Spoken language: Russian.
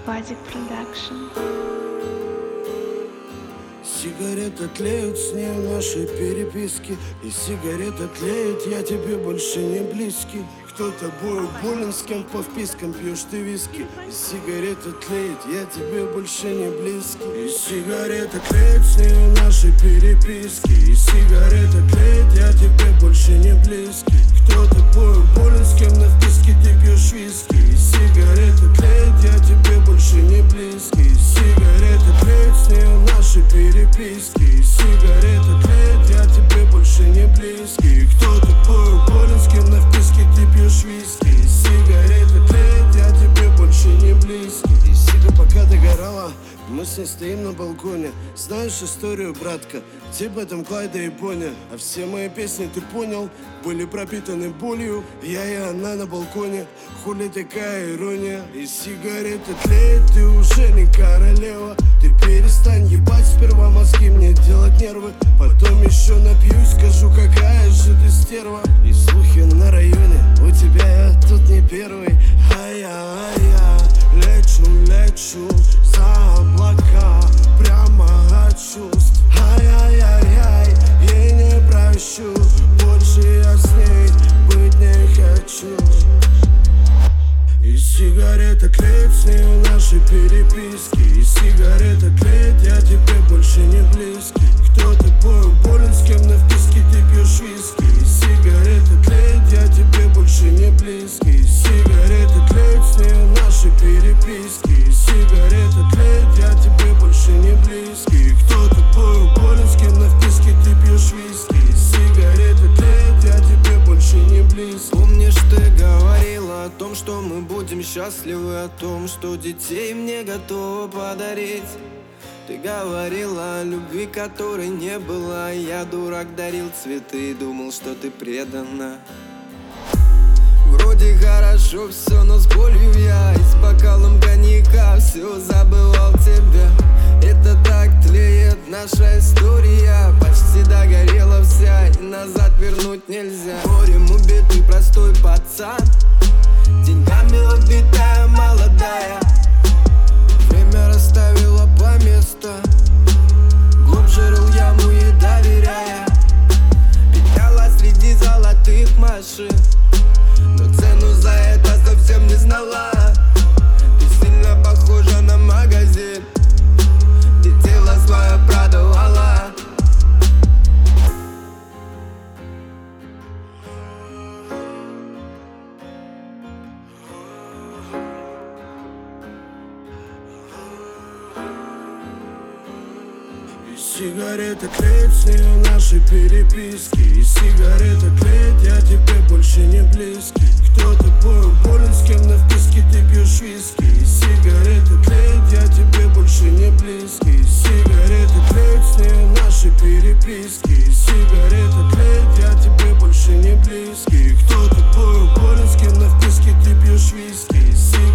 Вадик Продакшн. Сигареты тлеют, с ней наши переписки. И сигарета тлеет, я тебе больше не близкий. Кто тобою болен, с кем по впискам пьешь ты виски. И сигарета тлеет, я тебе больше не близкий. И сигарета тлеет, с ней наши переписки. И сигарета тлеет, я тебе больше не близкий. Кто тобою болен, с кем на вписке ты пьешь виски. И сигарета тлеет, я тебе больше не близкий. И сигарета тлеет, с ней наши переписки. И сигарета тлеет, я тебе больше не близкий. Кто тобою болен, с кем на вписке ты пьешь виски. И сигарета тлеет, я тебе больше не близкий. И сига пока догорала, мы с ней стоим на балконе. Знаешь историю, братка? Типа там Клайда и Боня. А все мои песни, ты понял, были пропитаны болью. Я и она на балконе, хули такая ирония. И сигарета тлеет, ты уже не королева. Ты перестань ебать сперва мозги, мне делать нервы. Потом еще напьюсь, скажу, какая же ты стерва. И слухи на районе, у тебя я тут не первый. Ай-я, лечу за облака, прямо от чувств. Ай-яй-яй, ей не прощу, больше я с ней быть не хочу. И сигарета тлеет, с ней наши переписки. И сигарета тлеет, я тебе больше не близкий. Кто тобою болен, с кем на вписке ты пьешь виски. И сигарета тлеет, я тебе больше не близкий. И сигарета тлеет, с ней наши переписки. И сигарета тлеет, я тебе больше не близкий. Кто тобою болен, с кем на вписке ты пьешь виски. И сигарета тлеет, я тебе больше не близкий. Помнишь, ты говорила о том, что мы будем счастливы, о том, что детей мне готова подарить. Ты говорила о любви, которой не было. Я, дурак, дарил цветы и думал, что ты предана. Вроде хорошо все, но с болью я и с бокалом коньяка все забывал тебя. Это так тлеет наша история, почти догорела вся, и назад вернуть нельзя. Горем убитый простой пацан, деньгами убитая молодая. Время расставило по месту, глубже рыл яму и доверяя. Петляла среди золотых машин, но цену за это совсем не знала. Ты сильно похожа на магазин, где тело свое продавала. И сигарета тлеет, с ней наши переписки. И сигарета тлеет, я тебе больше не близкий. Кто тобою болен, с кем на вписке ты пьешь виски. И сигарета тлеет, я тебе больше не близкий. И сигарета тлеет, с ней наши переписки. И сигарета тлеет, я тебе больше не близкий. Кто тобою болен, с кем на вписке ты пьешь виски. И